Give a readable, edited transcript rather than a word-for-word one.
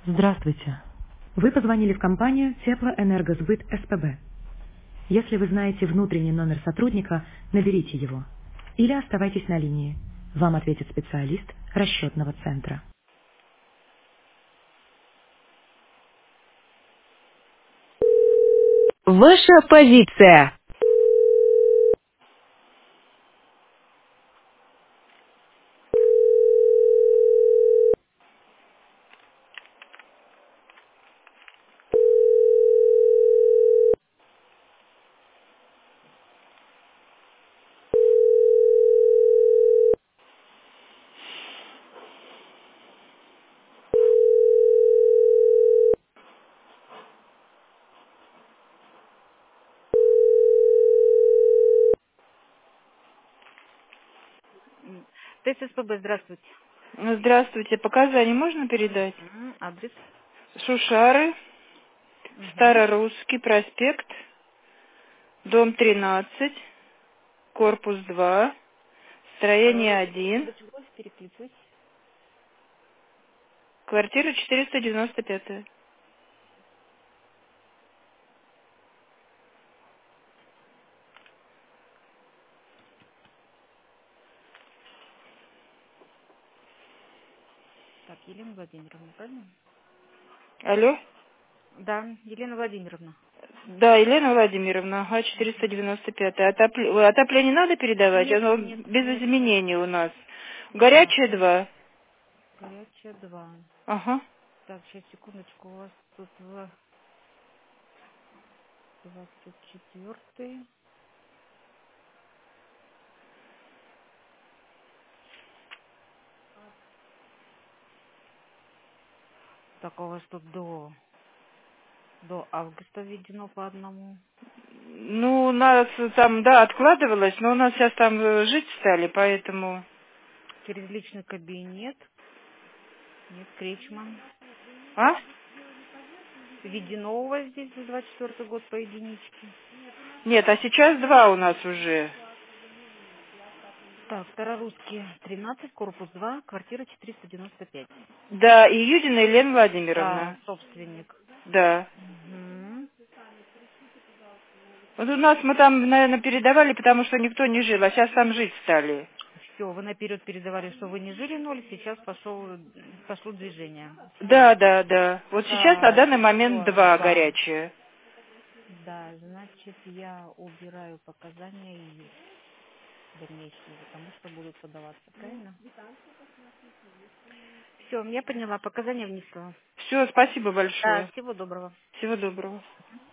Здравствуйте. Вы позвонили в компанию Теплоэнергосбыт СПБ. Если вы знаете внутренний номер сотрудника, наберите его. Или оставайтесь на линии. Вам ответит специалист расчетного центра. Ваша позиция. ТССПБ, здравствуйте. Здравствуйте. Показания можно передать? Адрес. Шушары, Мгм. Старорусский проспект, дом 13, корпус 2, строение 1, Началось, переключусь. квартира 495. Так, Елена Владимировна, правильно? Алло? Да, Елена Владимировна. Да, Елена Владимировна, ага, 495. Отопление надо передавать? Нет, Оно нет, без нет. изменений у нас. Так, Горячее 2. горячая 2. Ага. Так, сейчас, секундочку, у вас тут 24-й. Так, а у вас тут до августа введено по одному. Ну, у нас там, да, откладывалось, но у нас сейчас там жить стали, поэтому... Через личный кабинет. Нет, Кречман. А? Введено у вас здесь за 24 год по единичке. Нет, а сейчас 2 у нас уже. Так, Старорусский 13, корпус 2, квартира 495. Да, и Юдина Елена Да, Владимировна. собственник. Да. Угу. Вот у нас мы там, наверное, передавали, потому что никто не жил, а сейчас там жить стали. Все, вы наперед передавали, что вы не жили ноль, сейчас пошло движение. Все. Да, да, да. Вот сейчас на Так, данный момент все, 2 2. горячие. Да, значит, я убираю показания и дальнейшие, потому что будут подаваться, правильно? Все, я поняла, показания внесла. Все, спасибо Да, большое. всего доброго. Всего доброго.